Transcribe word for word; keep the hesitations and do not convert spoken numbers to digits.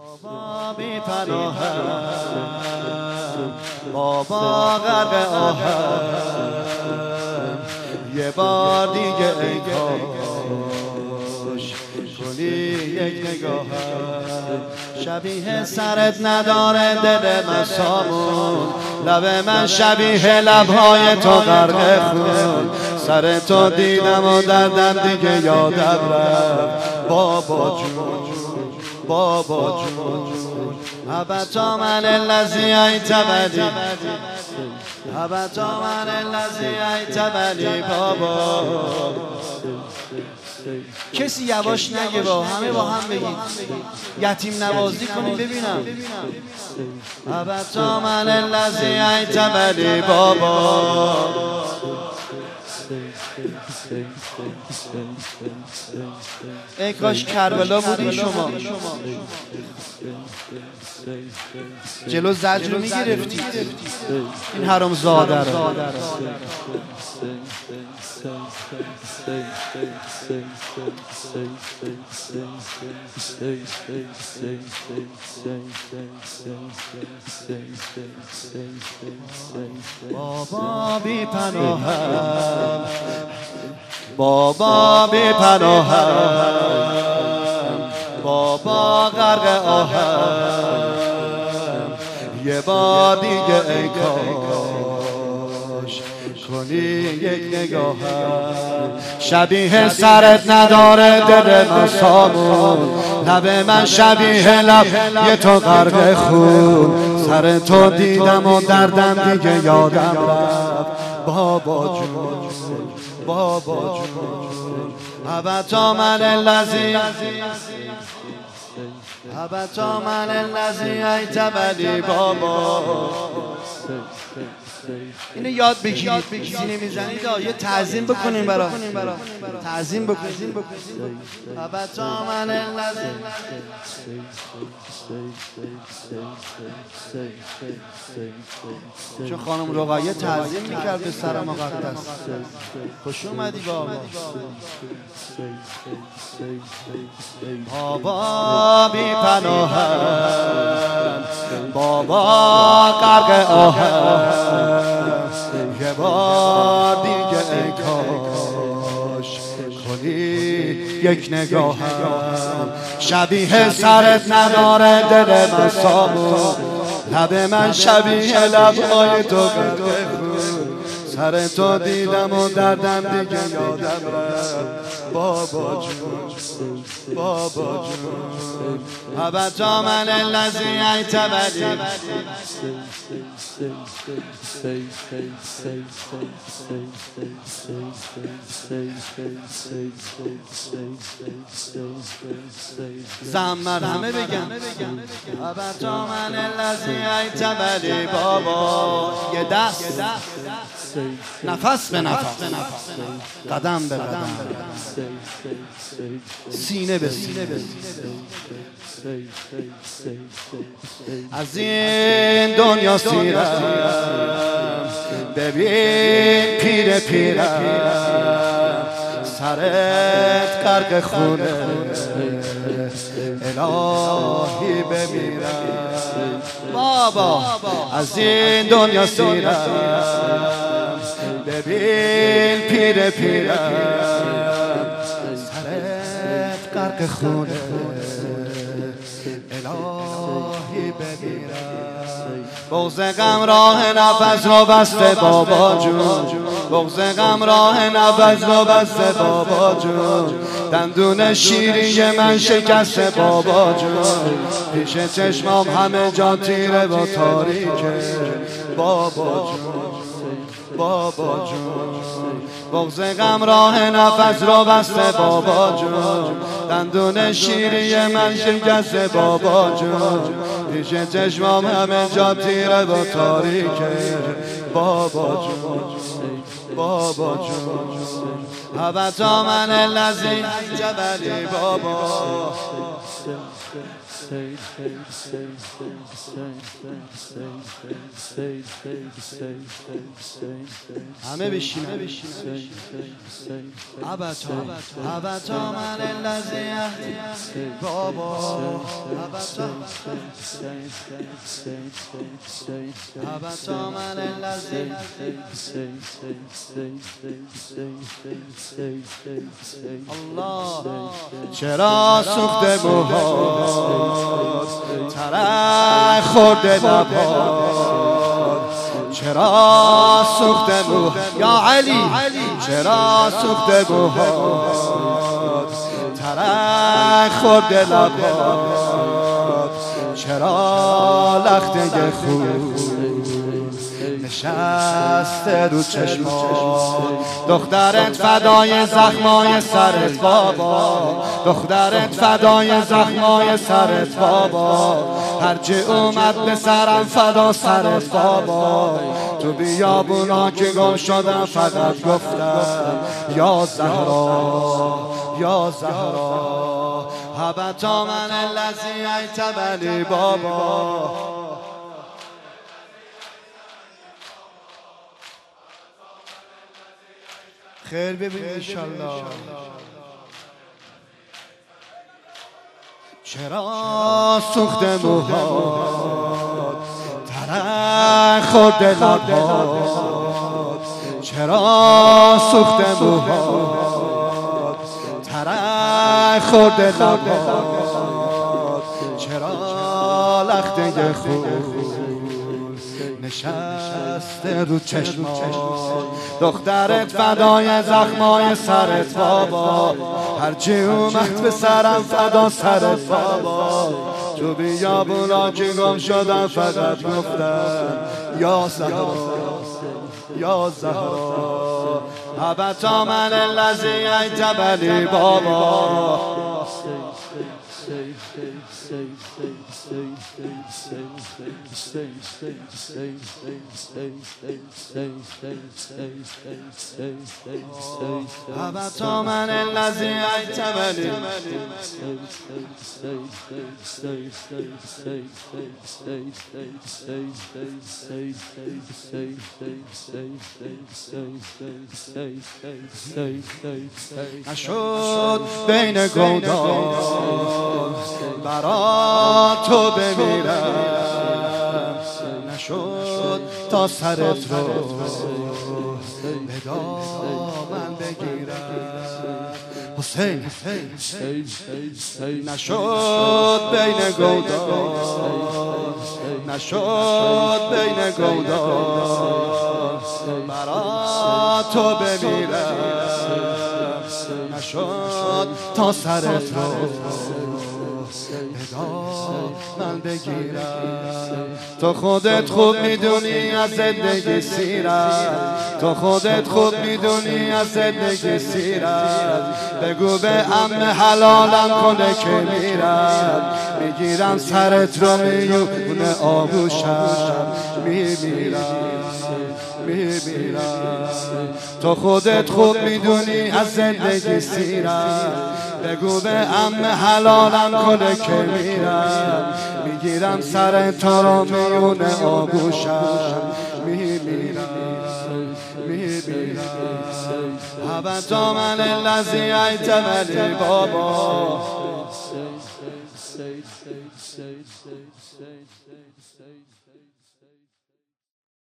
بابا بی پناهم، بابا غرق آهم، یه بار دیگه ای کاش کنی یک نگاهم. شبیه سرت نداره دل من سامون، لب من شبیه لبهای تو غرق خون. سر تو دیدم و دردم دیگه یادم رفت. بابا جون بابا جون ابتا من الذی ایتبلی، ابتا من الذی ایتبلی. بابا کسی یواش نگه، با همه با هم بگید، یتیم نوازی کنید ببینم. ابتا من الذی ایتبلی. بابا ای کاش کربلا بودی شما، جلو زجر رو میگرفتی این حرام زاده رو. بابا بی پناهم، بابا بی پناهم، بابا غرق آهم، یه بار دیگه ای کاش کنی یک نگاهم. شبیه سرت نداره دل من سامون، لب من شبیه لب یه تو غرق خون. سر تو دیدم و دردم دیگه یادم رفت. بابا جون بابا جون ابتا من الذی، ابتا من الذی ایتبلی. بابا اینو یاد بگیرید، سینه میزنید یه تعظیم بکنیم برای تعظیم بکنیم. ابتا من الذی، چون خانم رقیه تعظیم میکرد به سر مقدس. خوش اومدی بابا. بابا بی پناهم، بابا غرق آهم، یه بار دیگه ای کاش کنی یک نگاهم. شبیه سرت نداره دل من سامون، لب من شبیه لبهای تو غرق خون. سر تو دیدم و دردم دیگه یادم رفت. بابا جون بابا جون ابتا من الذی ایتبلی. زمر همه بگم ابتا من الذی ایتبلی. بابا یه دست نفس به نفس، قدم به قدم، سینه به سینه. از این دنیا سیرم ببین پیر پیرم، سرت غرق خونه الهی بمیرم. بابا از این دنیا سیرم ببین پیر پیرم، سرت غرق خونه الهی بمیرم. بغض غم راه نفس رو بسته بابا جون، بغض غم راه نفس رو بسته بابا جون. دندون شیری من شکسته بابا جون، پیش چشمام همه جا تیره و تاریکه. بابا جون بابا جون بغض غم راه نفس رو بسته بابا جون. دندون شیری من شکسته بابا جون، پیش چشمام همه جا تیره و تاریکه. بابا جون بابا جون ابتا من الذی ایتبلی. بابا همه بشینن ابتا ابتا من الذی بابا ابتا ابتا من الذی الله چرا سوخته موهات ترک خورده لبات چرا سوخته موه یا علی چرا سوخته موهات ترک خورده لبات چرا لخته خون نشسته رو چشمات دخترت فدای زخمای سرت بابا دخترت فدای زخمای سرت بابا هرچی اومد به سرم فدا سرت بابا تو بیابونا که گم شدم فقط گفتم یا زهرا یا زهرا هبتا من الذی ایتبلی بابا خیر ببین انشالله چرا سوخته موهات ترک خورده لبات چرا سوخته موهات ترک خورده لبات چرا لخته خون نشسته رو چشمات دخترت فدای زخمای سرت بابا هرچی اومد به سرم فدا سرت بابا تو بیابونا که گم شدم فقط گفتم یا زهرا یا زهرا ابتا من الذی ایتبلی بابا ابتا من الذی ایتبلی نشد بین گودان برا تو بمیرم نشد تا سرت رو به دامن بگیرم حسین نشد بین گودان نشد بین گودان برا تو بمیرم نشد تا سرت رو من بگیرم تو خودت خوب میدونی از زندگی سیرت تو خودت خوب میدونی از زندگی سیرت بگو به عمه حلالم کنه که میرم میگیرم سرت رو میونه آغوشم میمیرم میمیرم تو خودت خوب میدونی از زندگی سیرت بگو به عمه حلالم کنه که میرم میگیرم سر تو رو میونه آغوشم میمیرم میمیرم ابتا من الذی ایتبلی بابا